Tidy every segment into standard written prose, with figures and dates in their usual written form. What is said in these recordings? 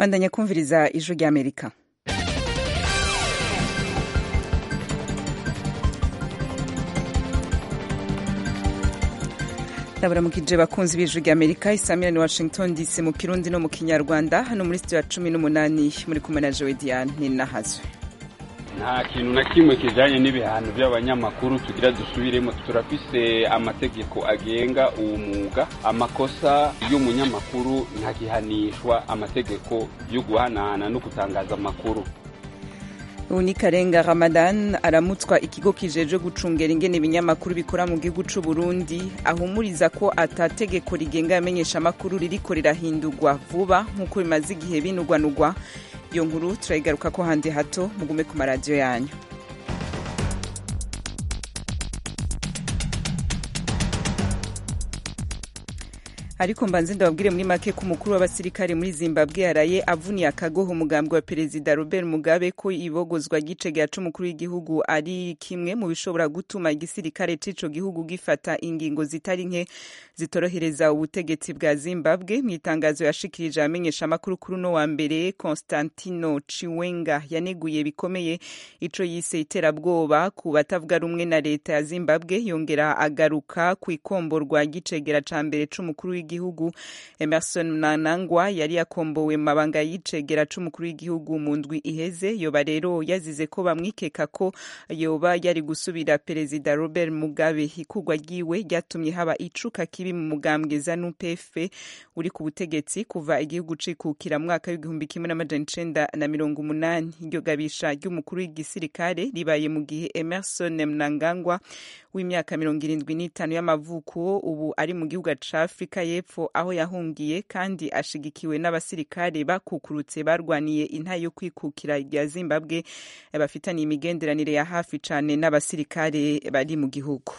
bandanya kumviriza ijwi ry'Amerika. Ndabaramukije bakunzi b'ijwi ry'Amerika, isamira ni Washington DC mu Kirundi no mu Kinyarwanda, hano muri studio ya 18 muri kumwe na Joe Diane Ninahazwe. Nta kintu na kimwe kijanye n'ibihano by'abanyamakuru tugira dusubiremo. Turafise amategeko agenga uwo mwuga. Amakosa y'umunyamakuru ntagihanishwa amategeko yo guhanahana no gutangaza amakuru. Unikarenga Ramadan aramutswa ikigo kijeje gucungera ingene ibinyamakuru bikora mu gihugu c'u Burundi, ahumuriza ko atategeko rigenga amenyesha amakuru ririko rirahindurwa vuba nk'uko bimaze igihe binugwanugwa. Iyo nkuru turayigaruka ko handi hato, mugume ku maradiyo yanyu. Ariko mbanze ndababwire muri make ko umukuru w'abasirikare muri Zimbabwe yaraye avuniye akagoho umugambwe wa Perezida Robert Mugabe ko ibogozwa gicegera c'umukuru w'igihugu ari kimwe mu bishobora gutuma igisirikare c'ico gihugu gifata ingingo zitari nke zitorohereza ubutegetsi bwa Zimbabwe. Mw'itangazo yashikirije amenyesha amakuru kuri no wa mbere, Constantino Chiwenga yaneguye bikomeye ico yise iterabwoba ku batavuga rumwe na leta ya Zimbabwe, yongera agaruka ku ikomborwa gicegera ca mbere c'umukuru w'igihugu Emerson Mnangagwa yari yakombowe mu mabanga y'icegera c'umukuru w'igihugu mu ndwi iheze. Yoba rero yazize ko bamwikeka ko yoba yari gusubira Perezida Robert Mugabe. Ikugwa ryiwe ryatumye haba icuka kibi mu mugambwe ZANU-PF uri ku butegetsi kuva igihugu cikukira mu mwaka w'1980. Iryo gabisha ry'umukuru w'igisirikare ribaye mu gihe Emerson Mnangagwa w'imyaka 75 y'amavuko ubu ari mu gihugu ca Afrika y'Epfo aho yahungiye, kandi ashigikiwe n'abasirikare bakukurutse barwaniye inta yo kwikukira rya Zimbabwe, bafitaniye imigenderanire ya hafi cane n'abasirikare bari mu gihugu.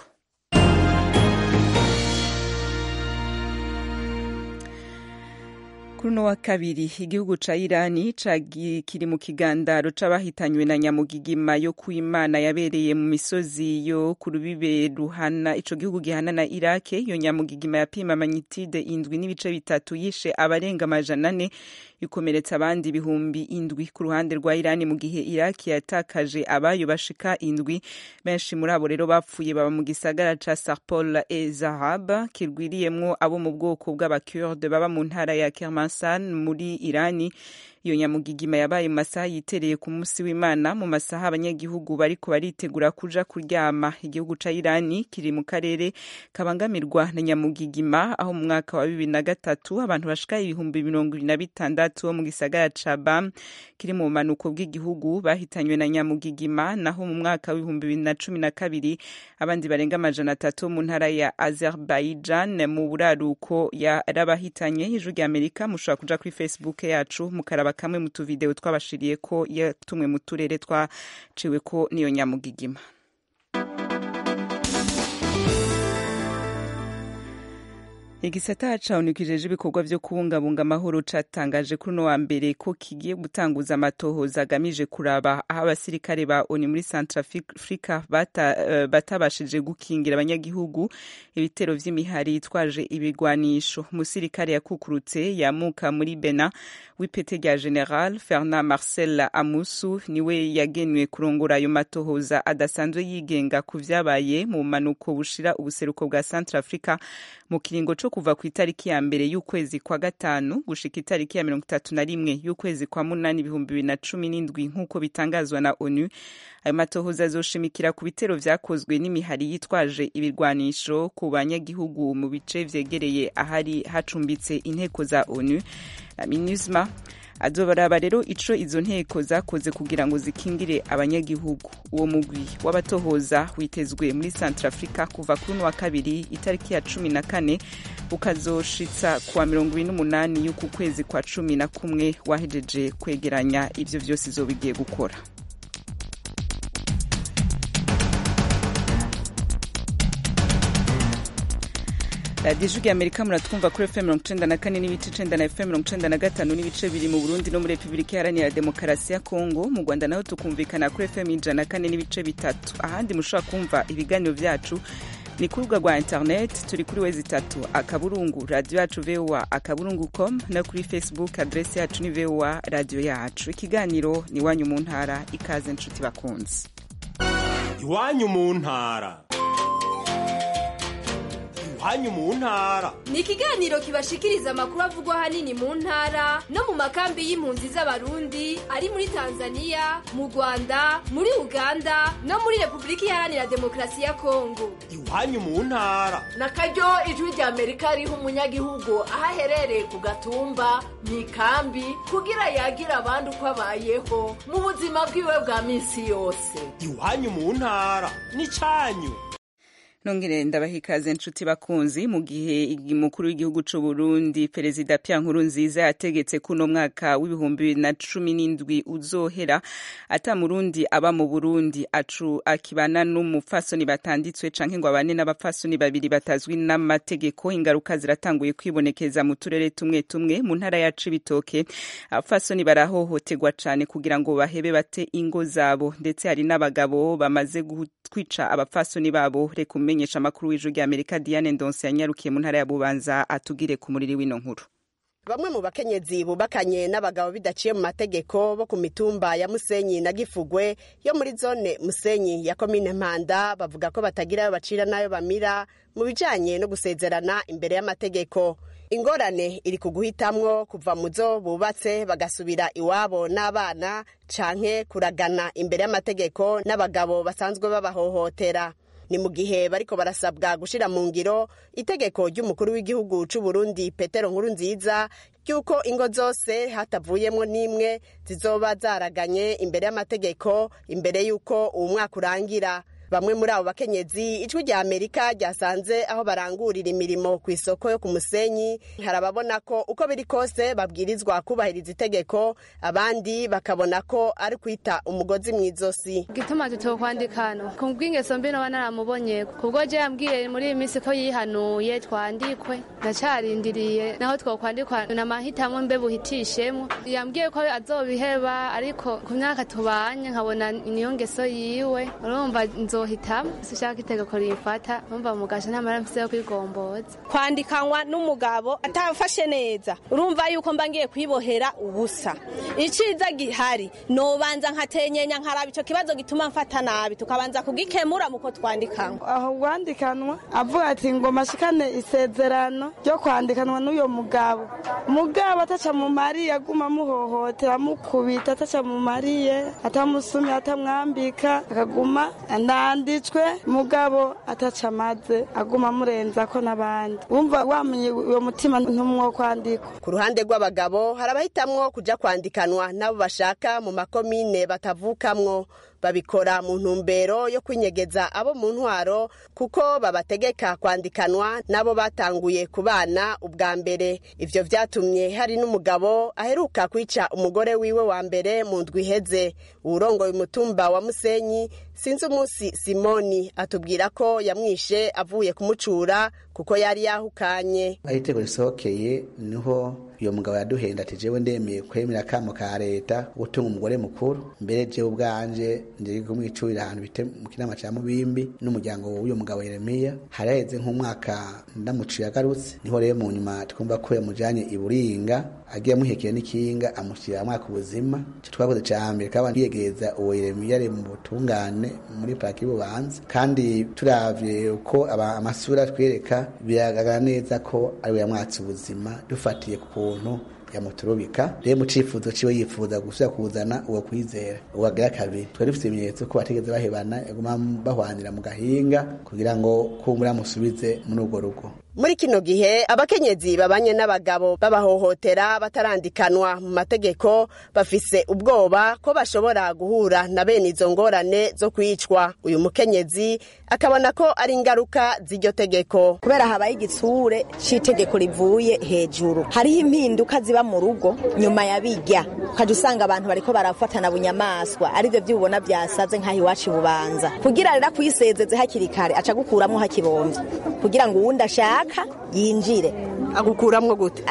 Kuno wa kabiri igihugu ca Irani kiri mu kigandaro c'abahitanywe na nyamugigima yo kuimana yabereye mu misozi yo ku rubibe ruhana ico gihugu gihana na Iraq. Iyo nyamugigima yapima magnitude 7.3 yishe abarenga 400, ikomeretsa abandi ibihumbi 7 ku ruhande rwa Irani, mu gihe Iraq yatakaje abayo bashika 7. Benshi muri abo rero bapfuye baba mu gisagara ca Sarpol Zahab kirwiriyemwo abo mu bwoko bw'abakurde baba mu ntara ya Kermanshah muri Irani. Iyo nyamugigima yabaye mu masaha yitereye ku munsi w'Imana, mu masaha abanyagihugu bariko baritegura kuja kuryama. Igihugu ca Irani kiri mu karere kabangamirwa na nyamugigima, aho mu mwaka wa 2003 abantu bashika 26,000 mu gisagara ca Bam kiri mu manuko bw'igihugu bahitanywe na nyamugigima, naho mu mwaka wa 2012 abandi barenga 300 mu ntara ya Azerbaijan mu buraruko yarabahitanye. Ijwi ry'Amerika mushobora kuja kuri Facebook yacu mukaraba kamwe mu tuvideo twabashiriye ko yatumwe mu turere twaciwe ko niyo nyamugigima. Igisata cahunikije ibikorwa vyo kubungabunga amahoro catangaje kuri no wa mbere ko kigiye gutanguza amatohoza agamije kuraba aho abasirikare ba ONU muri Centrafrica batabashije gukingira abanyagihugu ibitero vy'imihari yitwaje ibigwanisho. Umusirikare yakukurutse yamuka muri Benin w'ipete rya General Fernand Marcel Amusu niwe yagenwe kurongora ayo matohoza adasanzwe yigenga ku vyabaye mu manuko bushira ubuseruko bwa Centrafrica mu kiringo co kuva ku itariki ya mbere y'ukwezi kwa gatanu gushika itariki ya 31 y'ukwezi kwa munani 2017 nk'uko bitangazwa na ONU. Ayo matohoza azoshimikira ku bitero vyakozwe n'imihari yitwaje ibirwanisho ku banyagihugu mu bice vyegereye ahari hacumbitse inteko za ONU na MINUSMA. Azobaraba rero ico izo nteko zakoze kugira ngo zikingire abanyagihugu. Uwo mugwi w'abatohoza witezwe muri Centrafrica kuva kuri wa kabiri itariki ya 14 ukazoshitsa kuwa 28 y'uku kwezi kwa 11 wahejeje kwegeranya ivyo vyose izobigiye gukora. Radio Ijwi ry'Amerika muratwumva kuri FM 94 n'ibice 9 na FM 95 n'ibice biri mu Burundi no muri Republika Iharanira Demokarasi ya Kongo. Mu Rwanda naho tukumvikana kuri FM 104 n'ibice 3. Ahandi mushobora kumva ibiganiro vyacu ni ku rubuga rwa internet turi kuri www.radio-yacu-voa.com no kuri Facebook adresse yacu ni VOA radio yacu. Ikiganiro ni Iwanyu mu ntara, ikaze nshuti bakunzi. Iwanyu mu ntara. Iwanyu mu ntara ni ikiganiro kibashikiriza amakuru avugwa hanini mu ntara no mu makambi y'impunzi z'abarundi ari muri Tanzania, mu Rwanda, muri Uganda no muri Republika Iharanira Demokarasi ya Kongo. Iwanyu mu ntara nakaryo ijwi rya Amerika riha umunyagihugu ahaherereye ku gatumba mu ikambi kugira yagira abandi uko abayeho mu buzima bwiwe bwa minsi yose. Iwanyu mu ntara ni canyu. Nongere ndabahikaze nshuti bakunzi. Mu gihe umukuru w'igihugu c'u Burundi Perezida Pierre Nkurunziza yategetse kuno mwaka w'2017 uzohera ata murundi aba mu Burundi akibana n'umupfasoni batanditswe canke ngo abane n'abapfasoni babiri batazwi n'amategeko, ingaruka ziratanguye kwibonekeza mu turere tumwe tumwe. Mu ntara ya Cibitoke abapfasoni barahohoterwa cane kugira ngo bahebe bate ingo zabo, ndetse hari n'abagabo bamaze kwica abapfasoni babo. Menyesha makuru w'ijwi rya Amerika Diane Ndonse yanyarukiye mu ntara ya Bubanza atugire ku muriri w'ino nkuru. Bamwe mu bakenyezi bubakanye n'abagabo bidaciye mu mategeko bo ku mitumba ya Musenyi na Gifugwe yo muri zone Musenyi ya komine Mpanda bavuga ko batagira ayo bacira nayo bamira mu bijanye no gusezerana imbere y'amategeko. Ingorane iri kuguhitamwo kuva muzo bubatse bagasubira iwabo n'abana canke kuragana imbere y'amategeko n'abagabo basanzwe babahohotera. Ni mu gihe bariko barasabwa gushira mu ngiro itegeko ry'umukuru w'igihugu c'u Burundi Petero Nkurunziza yuko ingo zose hatavuyemwo n'imwe zizoba zaraganye imbere y'amategeko imbere yuko uwo mwaka urangira. Bamwe muri abo bakenyezi ijwi rya Amerika ryasanze aho barangurira imirimo ku isoko yo ku Musenyi, harababona ko uko biri kose babwirizwa kubahiriza itegeko, abandi bakabona ko ari kwita umugozi mwizosi. Gituma tutokwandikano kumbwingeso mbi no naramubonye kubwo je yambwiye muri iyi minsi ko yihanuye twandikwe, ndacarindiriye naho twokwandikwa na mahitamo mbe buhitishemo. Yambwiye ko azobiheba ariko ku myaka tubanye nkabona niyo ngeso yiwe, urumva hitamo sishaka itegeko rifata umva mugasha ntamara mfise yo kwigomboza. Kwandikanwa n'umugabo atafashe neza urumva yuko mbangiye kwibohera ubusa. Iciza gihari no banza nkatenyenya nkaraba ico kibazo gituma mfata nabi tukabanza kugikemura muko twandikanwa. Aho wandikanwa avuga ati ngo mashikane isezerano ryo kwandikanwa n'uyo mugabo ataca mu mari yaguma muhohotera mukubita ataca mu mariye atamusumi atamwambika akaguma anditswe mugabo atacamaze aguma murenza ko nabandi wumva wamenye uyo mutima ntumwo kwandika. Ku ruhande rw'abagabo harabahitamwo kuja kwandikanwa nabo bashaka mu makomine batavukamwo, babikora mu ntumbero yo kwinyegeza abo mu ntwaro kuko babategeka kwandikanwa nabo batanguye kubana ubwa mbere. Ivyo vyatumye hari n'umugabo aheruka kwica umugore wiwe wa mbere mu ndwi iheze. Urongoye umutumba wa Musenyi Sinzi umunsi Simoni atubwira ko yamwishe avuye kumucura kuko yari yahukanye. Ahitego risokeye niho uyo mugabo yaduhenda ati jewe ndemeye kwemera kamo ka leta gutunga umugore mukuru, mbere jewe ubwanje ndiri kumwicurira ahantu bite mu kinama ca Mubimbi n'umuryango w'uyo mugabo Yeremiya. Haraheze nk'umwaka ndamuciye agarutse, niho rero mu nyuma twumva ko yamujanye i Buringa agiye muhekeye n'ikinga amushyira mwaka ubuzima. Cyo twakoze cyambere kabandi yegereza uwo Yeremiya ari mu butungane muri paraki Bubanza, kandi turavye uko amasura twereka biragaragara neza ko ari we yamwatse ubuzima dufatiye ku kuntu yamuturubika. Rero mu cifuzo ciwe yifuza gusubira kuzana uwo kwizera uwagira kabiri. Twari dufite ibimenyetso ko bategeze bahebana yaguma bahwanira mu gahinga kugira ngo kumbura musubize muri urwo rugo. Muri kino gihe abakenyezi babanye n'abagabo babahohotera batarandikanwa mu mategeko bafise ubwoba ko bashobora guhura na bene izo ngorane zo kwicwa. Uyu mukenyezi akabona ko ari ingaruka z'iryo tegeko kubera habaye igitsure c'itegeko rivuye hejuru. Hariho impinduka ziba mu rugo nyuma ya bijya kaje usanga abantu bariko barafatana bunyamaswa ari byo byubona byasaze nkaho iwacu Bubanza kugira rera kuyisezeze hakiri kare aca gukuramwo hakibomvye kugira ngo uwundi ashaka yinjire. Agukuramwo gute?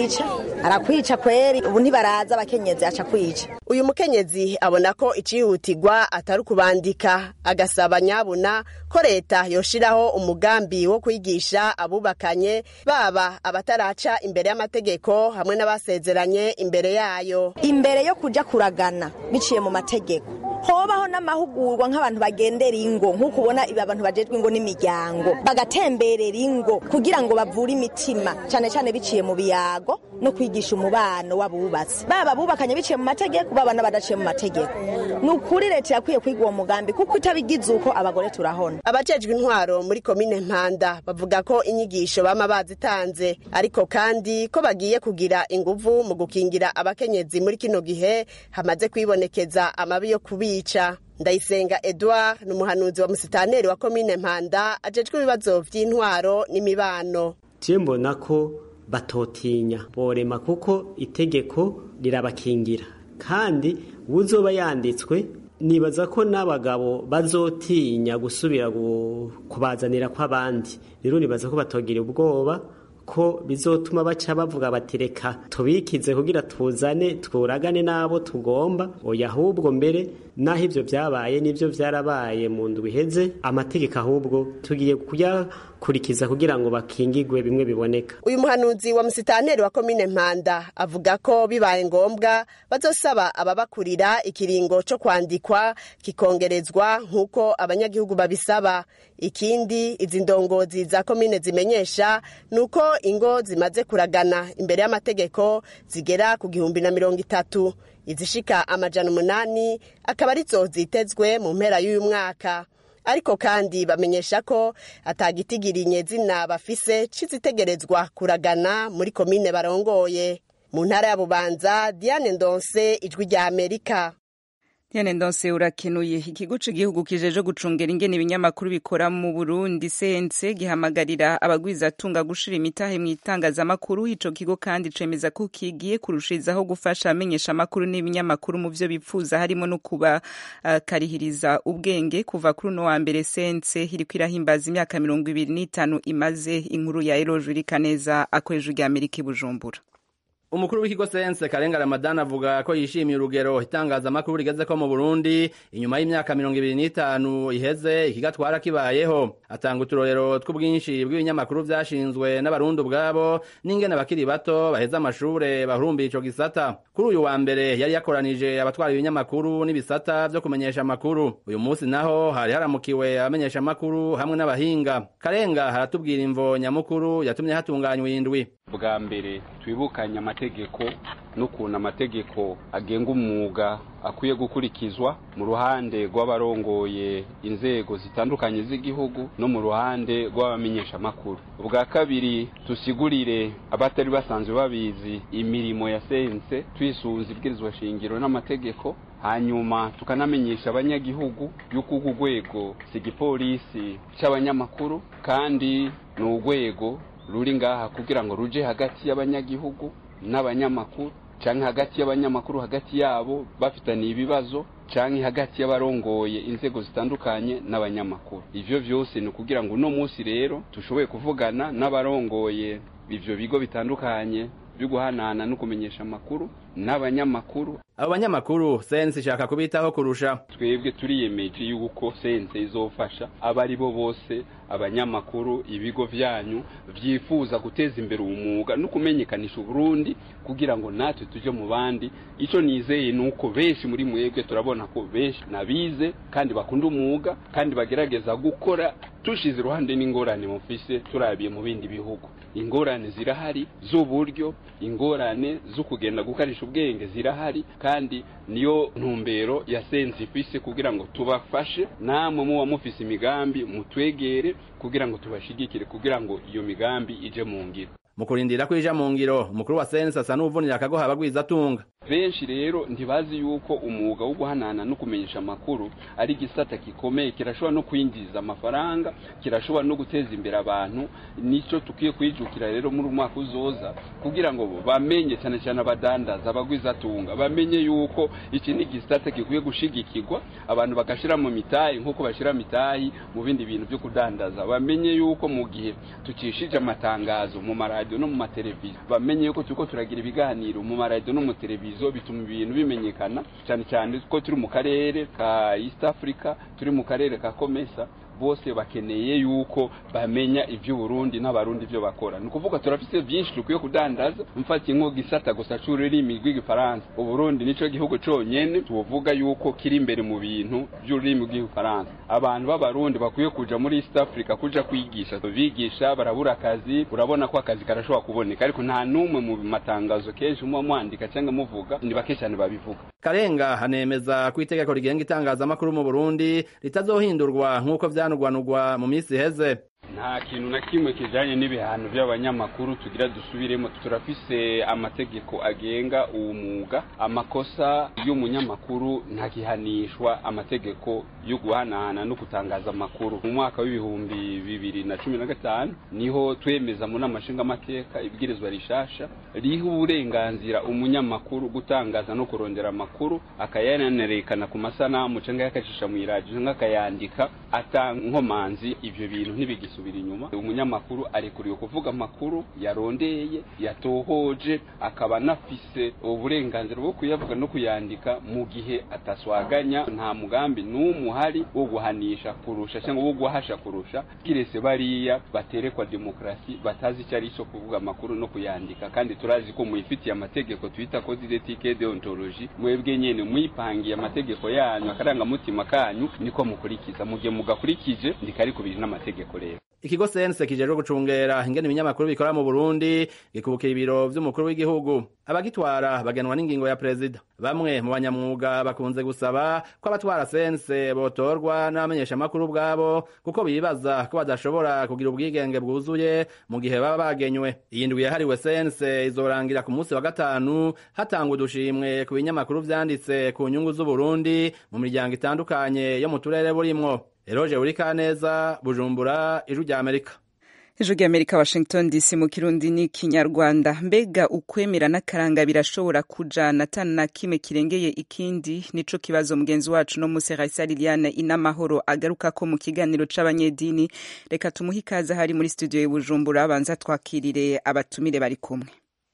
Arakwica kweri, ubu ntibaraza abakenyezi aca kwica. Uyu mukenyezi abona ko icihutirwa atari kubandika, agasaba nyabuna ko leta yoshiraho umugambi wo kwigisha abubakanye baba abataraca imbere y'amategeko hamwe n'abasezeranye imbere yayo. Imbere yo kuja kuragana biciye mu mategeko, hobaho n'amahugurwa nk'abantu bagendera ingo, nk'uko ubona ibi abantu bajejwe ingo n'imiryango bagatemberera ingo kugira ngo bavure imitima, cyane cyane biciye mu biyago no kwigisha umubano w'abubatsi, baba bubakanye biciye mu mategeko baba n'abadaciye mu mategeko. Nukuri leta yakwiye kwiga uwo mugambi kuko itabigize uko abagore turahona. Abajejwe intwaro muri komine Mpanda bavuga ko inyigisho bama bazitanze, ariko kandi ko bagiye kugira inguvu mu gukingira abakenyezi muri kino gihe hamaze kwibonekeza amabi yo kubica. Ndayisenga Edouard n'umuhanuzi wa musitaneri wa komine Mpanda ajejwe ibibazo vy'intwaro n'imibano. Mbona ko batotinya borema kuko itegeko rirabakingira, kandi uzoba yanditswe nibaza ko n'abagabo bazotinya gusubira kubazanira kw'abandi. Rero nibaza ko batogira ubwoba ko bizotuma baca bavuga bati reka tubikize kugira tuzane twuragane nabo tugomba. Oya, ahubwo mbere naho ivyo vyabaye nivyo vyarabaye mu ndwi iheze, amategeko ahubwo tugiye kuyakurikiza kugira ngo bakingigwe bimwe biboneka. Uyu muhanuzi wa musitaneri wa komine Mpanda avuga ko bibaye ngombwa bazosaba ababakurira ikiringo co kwandikwa kikongerezwa nk'uko abanyagihugu babisaba. Ikindi izi ndongozi za komine zimenyesha nuko ingo zimaze kuragana imbere y'amategeko zigera ku 130, izishika 800 akaba arizo zitezwe mu mpera y'uyu mwaka. Ariko kandi bamenyesha ko atagitigirinye zina bafise cizitegerezwa kuragana muri komine barongoye. Mu ntara ya Bubanza, Diane Ndonse, Ijwi rya Amerika. Diane Ndonse urakenuye. Ikigo c'igihugu kijeje gucungera ingene ibinyamakuru bikora mu Burundi CNC gihamagarira abagwizatunga gushira imitahe mu itangazamakuru. Ico kigo kandi cemeza ko kigiye kurushirizaho gufasha amenyesha amakuru n'ibinyamakuru mu vyo bipfuza, harimo no kuba karihiriza ubwenge. Kuva kuri no wa mbere CNC iriko irahimbaza imyaka 25 imaze. Inkuru ya Eroje Kaneza akoreje rya Amerika i Bujumbura. Umukuru w'ikigo Sense Karenga Ramadan avuga ko yishimiye urugero itangazamakuru rigeze ko mu Burundi inyuma y'imyaka 25 iheze ikigatwara kibayeho. Atanga uturorero tw'ubwinshi bw'ibinyamakuru vyashinzwe n'abarundi ubwabo n'ingene abakiri bato baheza amashure bahurumbiye ico gisata. Kuri uyu wa mbere yari yakoranije abatwara ibinyamakuru n'ibisata vyo kumenyesha amakuru. Uyu munsi naho hari haramukiwe abamenyesha amakuru hamwe n'abahinga. Karenga haratubwira imvo nyamukuru yatumye hatunganywa indwi. Bwa mbere twibukanya amategeko n'ukuntu amategeko agenga umwuga akwiye gukurikizwa mu ruhande rw'abarongoye inzego zitandukanye z'igihugu no mu ruhande rw'abamenyesha amakuru. Ubwa kabiri tusigurire abatari basanzwe babizi imirimo ya Sense twisunze ibwirizwa shingiro n'amategeko, hanyuma tukanamenyesha abanyagihugu yuko urwego sigipolisi c'abanyamakuru kandi n'urwego ruri ngaha kugira ngo ruje hagati y'abanyagihugu n'abanyamakuru, canke hagati y'abanyamakuru hagati yabo bafitaniye ibibazo, canke hagati y'abarongoye inzego zitandukanye n'abanyamakuru. Ivyo vyose ni kugira ngo uno munsi rero tushoboye kuvugana n'abarongoye ivyo bigo bitandukanye byo guhanana no kumenyesha amakuru n'abanyamakuru. Abo banyamakuru Sense ishaka kubitaho kurusha. Twebwe turiyemeje yuko Sense izofasha abari bo bose abanyamakuru ibigo vyanyu vyifuza guteza imbere umwuga no kumenyekanisha Burundi kugira ngo natwe tuje mu bandi. Ico nizeye nuko benshi muri mwebwe turabona ko benshi nabize kandi bakunda umwuga kandi bagerageza gukora tushize iruhande n'ingorane mufise turabiye mu bindi bihugu. Ingorane zirahari z'uburyo, ingorane zo kugenda gukarisha ubwenge zirahari, kandi niyo ntumbero ya Sense ifise kugira ngo tubafashe. Namwe muba mufise imigambi mutwegere kugira ngo tubashigikire kugira ngo iyo migambi ije mu ngiro. mu kurindira kwija mu ngiro umukuru wa sense asa n'uvunira akagoha abagwizatunga. Benshi rero ntibazi yuko umwuga wo guhanana no kumenyesha amakuru ari gisata gikomeye, kirashobora no kwinjiza amafaranga, kirashobora no guteza imbere abantu. Nico tukiye kwijukira rero muri umwaka uzoza, kugira ngo bamenye cyane cyane abadandaza abagwizatunga bamenye yuko iki ni gisata gikwiye gushigikirwa, abantu bagashira mu mitayi nkuko bashira mitayi mu bindi bintu byo kudandaza. Bamenye yuko mu gihe tukishije amatangazo mu maradio no mu mateleviziyo, bamenye yuko tuko turagira ibiganiro mu maradio no mu televiziyo, bituma ibintu bimenyekana, cyane cyane ko turi mu karere ka East Africa, turi mu karere ka Komesa. Bose bakeneye yuko bamenya ivyo Burundi n'abarundi byo bakora. Nukuvuga turafise byinshi tukwiye kudandaza, mfati nko gisata gusa c'ururimi rw'igifaransa. Uburundi nico gihugu conyene tuvuga yuko kiri imbere mu bintu by'ururimi rw'igifaransa. Abantu b'abarundi bakwiye kuja muri East Africa kuja kwigisha, bigisha barabura akazi. Urabona ko akazi karashobora kuboneka, ariko nta numwe mu matangazo kenshi mu mwandika cyangwa muvuga, ni bake cyane babivuga. Karenga hanemeza ku itegeko rigenga itangazamakuru mu Burundi ritazohindurwa nk'uko vyanugwanugwa mu misi heze. Nta kintu na kimwe kijanye n'ibihano by'abanyamakuru tugira dusubiremo. Turafise amategeko agenga uwo mwuga. Amakosa y'umunyamakuru ntagihanishwa amategeko yo guhanahana no kutangaza amakuru. Mu mwaka w'ibihumbi 2015 niho twemeza mu namashinga amateka ibwirizwa rishasha riha uburenganzira umunyamakuru gutangaza no kurondera amakuru, akayanerekana ku masanamu cyangwa yakashisha mu iradio cyangwa akayandika atankomanzi. Ivyo bintu ntibigisubira inyuma. Umunyamakuru arekuriwe kuvuga amakuru yarondeye, yatohoje, akaba nafise uburenganzira bwo kuyavuga no kuyandika mu gihe ataswaganya. Nta mugambi n'umuhari wo guhanisha kurusha cyangwa wo guhasha kurusha kirese bariya baterekwa demokrasi batazi icyo ari cyo kuvuga amakuru no kuyandika. Kandi turazi ko muyifitiye amategeko twita code d'éthique et déontologie, mwebwe nyene muyipangiye amategeko yanyu, akaranga mutima kanyu niko mukurikiza. Mugihe mugakurikije ndikari kubiri n'amategeko rero. Ikigo sense kijeje gucungera ingene ibinyamakuru bikora mu Burundi gikubukira ibiro vy'umukuru w'igihugu. Abagitwara bagenwa n'ingingo ya prezida. Bamwe mu banyamwuga bakunze gusaba ko abatwara sense botorwa n'abamenyesha amakuru bwabo, kuko bibaza ko badashobora kugira ubwigenge bwuzuye mu gihe baba bagenywe. Iyi ndwi yahariwe sense izorangira ku munsi wa gatanu hatangwa udushimwe ku binyamakuru vyanditse ku nyungu z'u Burundi mu miryango itandukanye yo mu turere burimwo. Eroje Urikaneza, Bujumbura, Ijwi rya Amerika. Ijwi rya Amerika, Washington DC, mu Kirundi ni Kinyarwanda. Mbega ukwemera n'akaranga birashobora kujana na kimwe kirengeye ikindi? Nico kibazo mugenzi wacu no Muse Raisa Liliane Inamahoro agaruka ko mu kiganiro c'abanyedini. Reka tumuhe ikaze hari muri studio y'Ubujumbura, banza twakirire abatumire bari kumwe.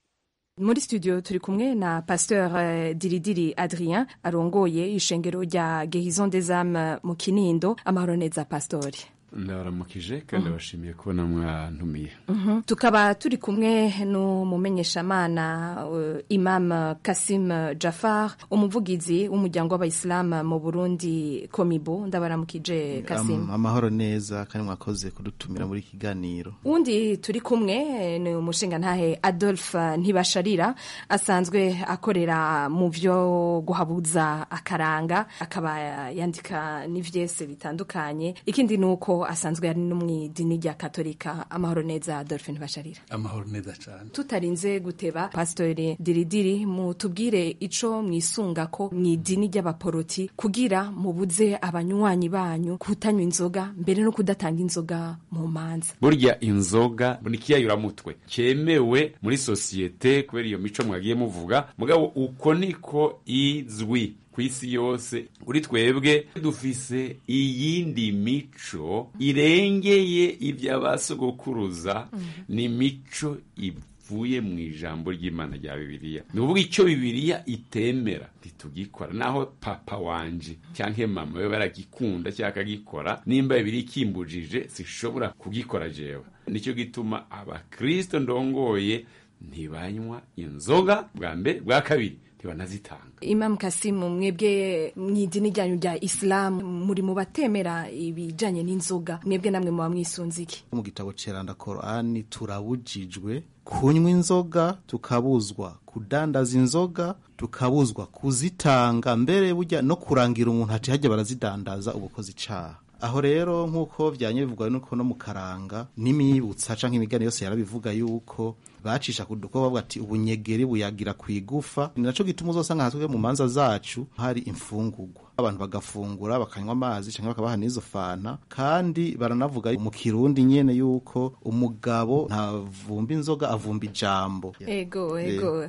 Muri studio turi kumwe na Pasteur Diridiri Adrien arongoye ishengero rya Guérison des âmes mu Kinindo. Amahoro neza Pastori. Ndaramukije kandi bashimiye kubona mwantumiye. Tukaba turi kumwe n'umumenyeshamana Imam Kasim Jafar, umuvugizi w'umuryango w'abayisilamu mu Burundi Komibo. Ndabaramukije Kasim. Amahoro neza kandi mwakoze kudutumira muri kiganiro. Undi turi kumwe ni umushinga ntahe Adolphe Ntibasharira, asanzwe akorera mu vyo guhabuza akaranga, akaba yandika n'ivyese bitandukanye. Ikindi nuko asanzwe ari no mw'idini rya Katolika. Amahoro neza Adolphe Ntibasharira. Amahoro neza cyane. Tutarinze guteba, Pastor Diridiri, mutubwire ico mwisunga ko mw'idini ry'abaporoti kugira mubuze abanywanyi banyu kutanywa inzoga, mbere no kudatanga inzoga mu manza. Burya inzoga ni kiyayuramutwe cyemewe muri societe kubera iyo mico mwagiye muvuga, mugabo uko niko izwi kw'isi yose. Uri twebwe dufise iyindi mico irengeye iby'abasogokuruza, ni mico ivuye mu ijambo ry'Imana rya Bibiliya. Ni ukuvuga icyo Bibiliya itemera ntitugikora, naho papa wanje cyangwa mama we baragikunda cyangwa akagikora, nimba Bibiliya ikimbujije sishobora kugikora jewe. Nicyo gituma abakristo ndongoye ntibanywa inzoga, bwa mbere. Bwa kabiri ntibanazitanga. Imam Kasim, mwebwe mw'idini ryanyu rya Islam muri mu batemera ibijanye n'inzoga, mwebwe namwe muba mwisunze iki? Mu gitabo ceranda Korani turabujijwe kunywa inzoga, tukabuzwa kudandaza inzoga, tukabuzwa kuzitanga, mbere burya no kurangira umuntu ati hajya barazidandaza ubukozi icaha. aho rero nk'uko vyanye bivugwa nuko no mu karanga n'imibutsa canke imigani yose yarabivuga yuko bacisha kuduko bavuga ati ubunyegeri buyagira kwigufa ni naco gituma uzosanga hatwe mu manza zacu hari imfungurwa abantu bagafungura bakanywa amazi canke bakabaha n'izo fanta kandi baranavuga mu kirundi nyene yuko umugabo ntavumba inzoga avumba ijambo. Ego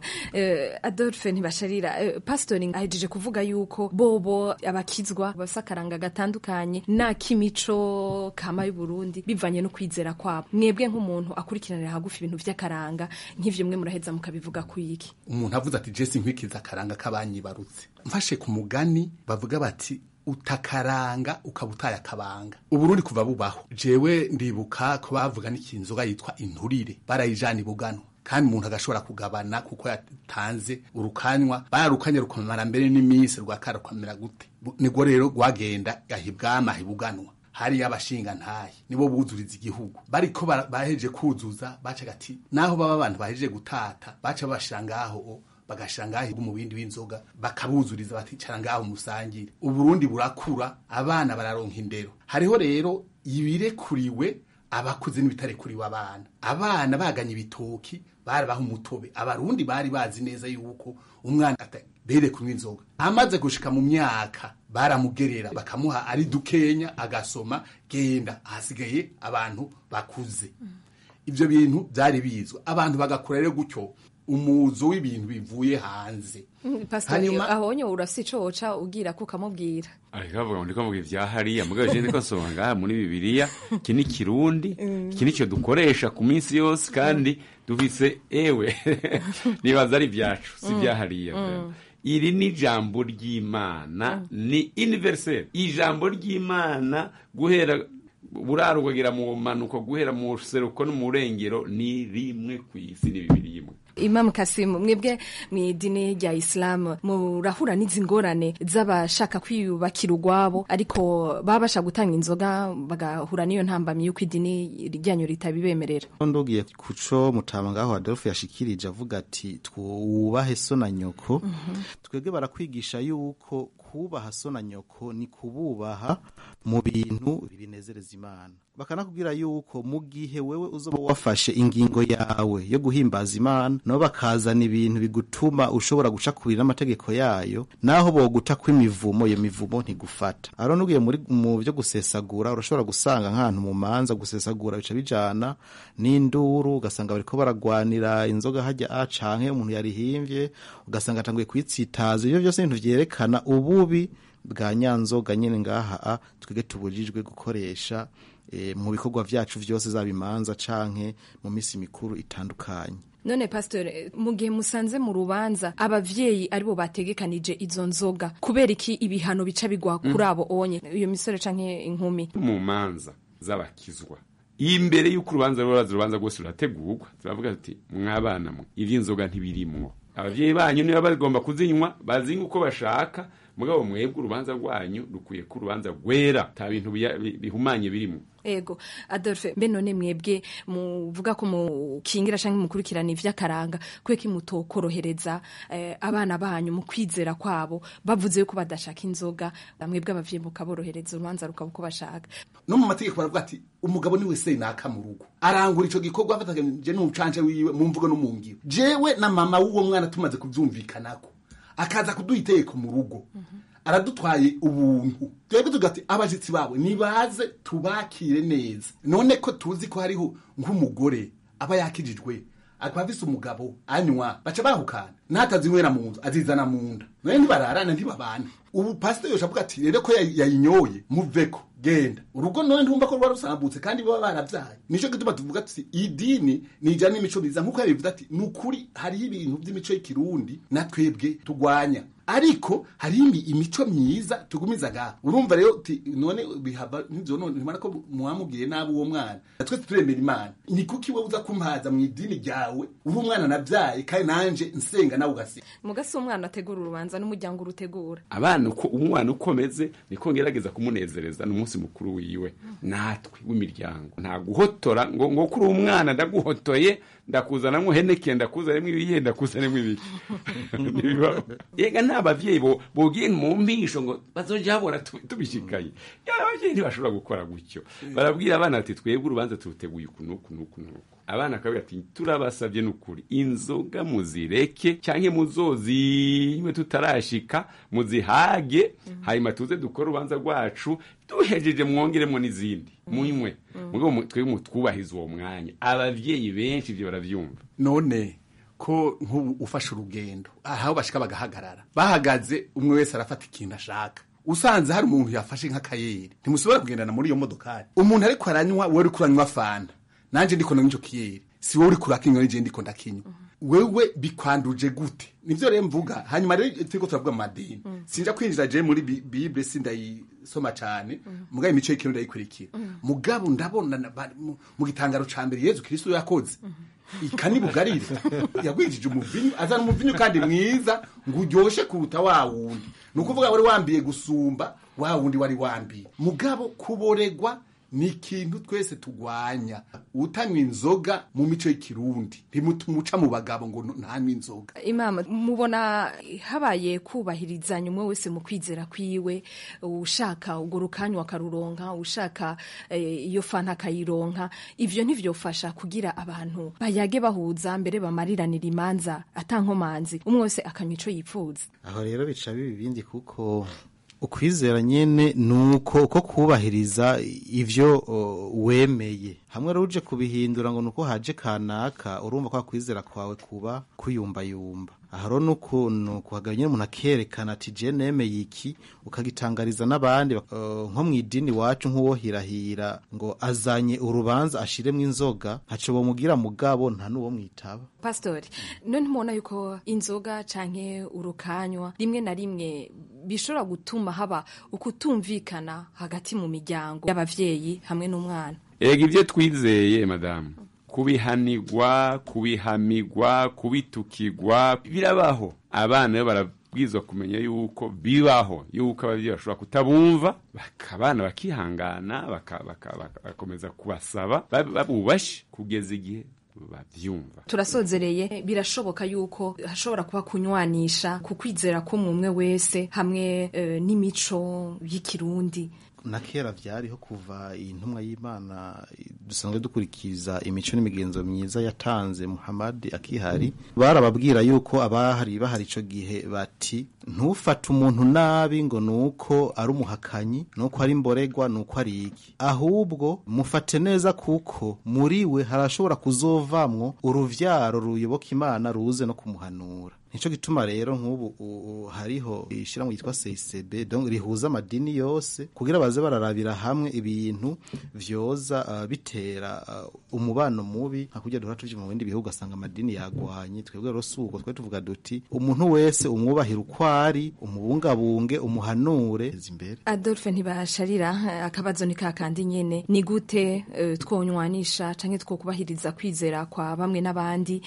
Adolphe Ntibasharira pastori ahejeje kuvuga yuko bobo abakizwa basakaranga gatandukanye na kimico kama y'u Burundi bivanye no kwizera kwabo. Mwebwe nk'umuntu akurikiranira hagufi ibintu vy'akaranga nk'ivyo mwe muraheza mukabivuga kuyiki. Umuntu avuze ati Jesse nkwikiza akaranga kabanyibarutse. Mfashe ku mugani bavuga bati utakaranga ukabutaya akabanga. Uburundi kuva bubaho jewe ndibuka ko bavuga n'ikinzoga yitwa inturire barayijana ibugano kandi umuntu agashobora kugabana kuko yatanze urukanywa bararukanye rukomara mbere n'iminsi rwakara kwamera gute nibwo rero gwagenda gahibwama hibuganwa hari abashinga ntaye nibo buzuriza igihugu bariko baheje kuzuza baca gati naho baba abantu baheje gutata baca bashangaho bagashangaho mu bindi b'inzoga bakabuzuriza baticara ngaho musangire. Uburundi burakura abana bararonka indero hariho rero ibirekuriwe abakuze n'ibitarekuriwe abana baganye ibitoki barabaho umutobe abarundi bari bazi neza yuko umwana bere kunywa inzoga amaze gushika mu myaka baramugerera bakamuha ari dukenya agasoma genda hasigaye abantu bakuze. Ivyo bintu byari bizwa abantu bagakura rero gutyo umuzo w'ibintu bivuye hanze. Pastor ahonye urasicoca ugira ko kamubwira arikavuga ndiko mvuga ivyahariya mugabo je ndiko nsoma ngaha muri Bibiliya kini kirundi kini cyo dukoresha ku minsi yose kandi dufise ewe nibaza ari byacu si byahariya iri ni jambo ry'Imana ni universel ijambo ry'Imana guhera buraro kugira mu manuko guhera mu seruko no mu rengero ni rimwe kw'isi ni Bibiliya imwe. Imam Kasim mwebwe mw'idini rya Islam murahura n'izingorane z'abashaka kwiyubakira urwabo ariko babasha gutanga inzoga bagahura n'iyo ntambamye yuko idini ryanyu ritabibemerera. Ndogiye kuco mutama ngaho Adolphe yashikirije avuga ati twubahe so na nyoko twebwe barakwigisha yuko kubaha so na nyoko ni kububaha mu bintu binezereza Imana bakanakubwira yuko mu gihe wewe uzoba wafashe ingingo yawe yo guhimbaza Imana no bakazana ibintu bigutuma ushobora guca kubira n'amategeko yayo naho boguta kw'imivumo iyo mivumo ntigufata. Aro nugiye mu byo gusesagura urashobora gusanga nk'ahantu mu manza gusesagura bica bijana n'induru ugasanga bariko baragwanira inzoga hajya acanke umuntu yarihimvye ugasanga atanguye kwitsitaza ibyo byose ibintu vyerekana ububi bwa nyanzoga nyene ngaha twige tubujijwe gukoresha mu bikorwa vyacu vyose zabimanza canke mu misi mikuru itandukanye. None pastor mu gihe musanze mu rubanza abavyeyi aribo bategekanije izo nzoga kubera iki ibihano bica bigwa kuri abo onye iyo misore canke inkumi mu manza z'abakizwa imbere y'uko urubanza rwose rurategurwa turavuga ati mwabana mwe ivy'inzoga ntibirimwo abavyeyi banyu niba bagomba kuzinywa bazinywa uko bashaka mugabo mwebwe urubanza rwanyu rukuye ku rubanza rwera ta bintu bihumanye birimo. Ego Adolphe mbe none mwebwe muvuga ko mukingira canke mukurikirana ivy'akaranga kweki mutokorohereza abana banyu mu kwizera kwabo bavuze yuko badashaka inzoga mwebwe abavyeyi mukaborohereza urubanza rukaba uko bashaka. No mu mategeko baravuga ati umugabo ni wese naka mu rugo arangura ico gikorwa afatanyije n'umucanje wiwe mu mvugo no mu ngiro jewe na mama w'uwo mwana tumaze kuvyumvikanako akaza kuduha iteko mu rugo aradutwaye ubuntu twebwe tugati abashitsi babo nibaze tubakire neza none ko tuzi ko hariho nk'umugore aba yakijijwe akaba afise umugabo anywa baca bahukana natazinywera mu nzu azizana mu nda none ntibararana ntibabane ubu pastor yoshavuga ati rero ko yayinyoye muveko genda urugo none ntumba ko rwa rusambutse kandi baba baravyaye nico gituma tuvuga ati idini nijana n'imico miza nkuko yabivuze ati nukuri hari ibintu by'imico y'ikirundi na twebwe tugwanya ariko hari imico myiza tugumizaga urumva rero none bihaba nivyo none ntimara ko muwamubwiye nabo uwo mwana twese turemera Imana ni kuki we uza kumpaza mu idini ryawe uri umwana navyaye kandi nanje nsenga nawe ugase mugase umwana ategura urubanza n'umuryango urutegura abana umwana ukomeze niko ngerageza kumunezereza n'umunsi mukuru wiwe natwe w'imiryango nta guhotora ngo kuri umwana ndaguhotoye ndakuzanamwo heneke ndakuzanamwo ibihe ndakuzanamwo ibiki yega n'abavyeyi bogiye mu mpisho ngo bazoja habona tubishikaye abavyeyi ntibashobora gukora gutyo barabwira abana ati twebwe urubanza turuteguye uku abana akabwira ati turabasabye n'ukuri inzoga muzireke canke muzozinywe tutarashika muzihage hanyuma tuze dukora urubanza rwacu duhejeje mwongeremo n'izindi munywe mugabo twebwe mutwubahiza uwo mwanya abavyeyi benshi ivyo baravyumva none ko ufashe urugendo aho bashika bagahagarara bahagaze umwe wese arafata ikintu ashaka usanze hari umuntu yafashe nk'akayeri ntimusobora kugendana muri iyo modokari umuntu ariko aranywa wowe uri kuranywa fanta nanje ndiko nanywa ico kiyeri si wowe uri kurakinywa nije ndiko ndakinywa wewe bikwanduje gute nivyo rero mvuga hanyuma rero turiko turavuga amadini sinja kwinjira je muri bible sindayisoma cyane mugabo imico y'ikintu ndayikurikira mugabo ndabona mu gitangaro ca mbere Yezu Kristo yakoze ikani bugarire yagwijije umuvinyu azana umuvinyu kandi mwiza ngo uryoshe kuruta wa wundi nukuvuga wari wambiye gusumba wa wundi wari wambiye mugabo kuboregwa ni ikintu twese tugwanya utanywa inzoga mu mico y'ikirundi ntimutumuca mu bagabo ngo ntanywe inzoga imama mubona habaye kubahirizanya umwe wese mu kwizera kwiwe ushaka ugurukanywa akaruronka ushaka iyo fanta akayironka ivyo ntivyofasha kugira abantu bayage bahuza mbere bamariranira imanza atankomanzi umwe wese akanywa ico yipfuza aho rero bica bibindi kuko ukwizera nyene nuko uko kubahiriza ivyo wemeye hamwe ruje kubihindura ngo nuko haje kanaka urumva kwa kwizera kwawe kuba kuyumbayumba aharo nukuntu kuhaganya umuntu akerekana ati je nemeye iki ukagitangariza n'abandi nko mwidini wacu nk'uwo hirahira ngo azanye urubanza ashiremwe inzoga ntaco bomugira mugabo nta nuwo mwitaba pastori none mubona yuko inzoga canke urukanywa rimwe na rimwe bishobora gutuma haba ukutumvikana hagati mu miryango y'abavyeyi hamwe n'umwana ega ivyo twizeye madamu kubihanirwa kubihamigwa kubitukirwa birabaho abana barabwizwa kumenya yuko bibaho yuko abavyeyi bashobora kutabumva bakabana bakihangana bakakomeza kubasaba babubashe kugeza igihe bavyumva turasozereye birashoboka yuko hashobora kuba kunywanisha kukwizera ko umwe wese hamwe n'imico y'ikirundi na kera vyariho kuva intumwa y'Imana dusanzwe dukurikiza imico n'imigenzo myiza yatanze Muhammad akihari barababwira yuko bahari ico gihe bati ntufate umuntu nabi ngo nuko ari umuhakanyi nuko ari mboregwa nuko ari iki ahubwo mufate neza kuko muri we harashobora kuzovamwo uruvyaro ruyoboka Imana ruze no kumuhanura nico gituma rero nk'ubu hariho ishiramwe yitwa CCB donc rihuza amadini yose kugira baze bararabira hamwe ibintu vyoza bitera umubano mubi hakujya duhora tuje mu bindi bihugu asanga amadini yagwanye twebwe rero suko twe tuvuga duti umuntu wese umwubahira ukwari umubungabunge umuhanure zimbere Adolphe ntibasharira akabazo ni kakandi nyene ni gute twonywanisha canke twokubahiriza kwizera kwa bamwe n'abandi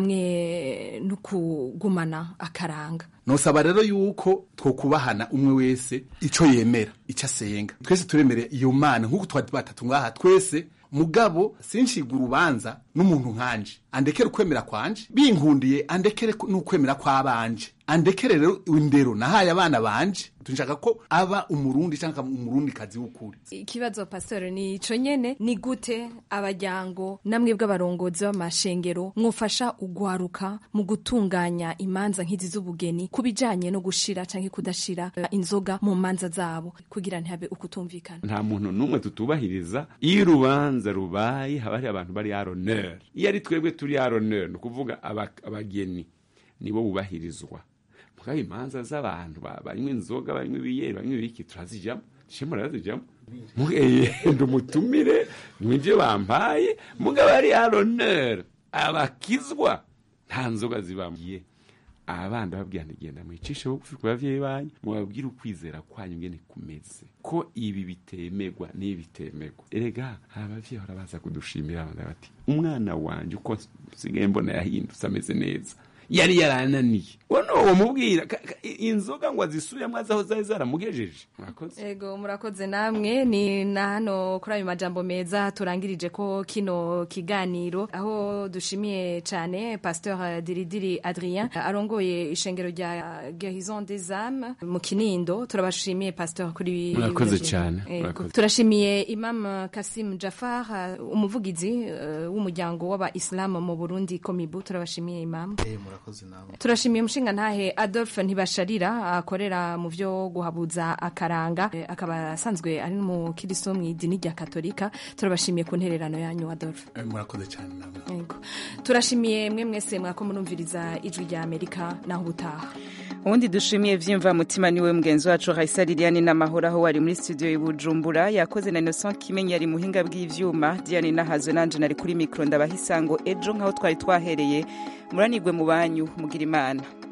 hamwe nuku gumana akaranga nosaba rero yuko twokubahana umwe wese ico yemera ico asenga twese turemere iyo mana nkuko twari batatu ngaha twese mugabo sinshiga urubanza n'umuntu nkanje andekere ukwemera kwanje binkundiye andekere n'ukwemera kw'abanje andekere rero indero nahaye abana banje tunshaka ko aba umurundi canka umurundi kazi w'ukuri ikibazo pastor ni ico nyene ni gute abajyango namwe bw'abarongozi b'amashengero mwufasha ugwaruka mu gutunganya imanza nk'izi z'ubugeni kubijanye no gushira canke kudashira inzoga mu manza zabo kugira ntihabe ukutumvikana nta muntu numwe tutubahiriza iyo urubanza rubaye haba hari abantu bari honneur iyo ari twebwe turi honneur no kuvuga abageni nibo bubahirizwa mugabe imanza z'abantu banywe inzoga banywe ibiyeri banywe ibiki turazijamo shemura razijamo mugeye ndumutumire mwinje bampaye mugabe ari honneur abakizwa nta nzoga zibamye abandi babwira ntigenda mwicishe bugufi ku bavyeyi banyu mubabwira ukwizera kwanyu ngene kumeze ko ibi bitemegwa n'ibitemegwa erega abavyeyi barabaza kudushimira abandi bati umwana wanje uko sigaye mbona yahindutse ameze neza yari yarananiye wono uwo mubwira inzoga ngo azisubiremo azaho zari zaramugejeje. Murakoze. Ego murakoze namwe ni na hano kuri ayo majambo meza turangirije ko kino kiganiro aho dushimiye cyane Pasteur Diridiri Adrien arongoye ishengero rya Guérison des âmes mu Kinindo. Turabashimiye Pasteur kuri murakoze cyane. Turashimiye Imam Kasim Jafar umuvugizi w'umuryango w'aba-Islam mu Burundi Komibu. Turabashimiye Imam. Murakoze nawe. Turashimiye umushinga ntahe Adolphe Ntibasharira akorera mu byo guhabuza akaranga akaba asanzwe ari mu Kristo mu idini rya Katolika. Turabashimiye ku ntererano yanyu Adolphe. Murakoze cyane namwe. Turashimiye mwe mwese mwako murumviriza ijwi rya Amerika naho ubutaha. Ubundi dushimiye vyimva mutima niwe mugenzi wacu Raisa Liliane n'amahoro aho wari muri studio y'Ibujumbura yakoze na Innocent Kimenyi ari muhinga bw'ivyuma Diane Nahazo nanje nari kuri micro ndabahisango ejo nkaho twari twahereye muranigwe mu banyu mugira Imana.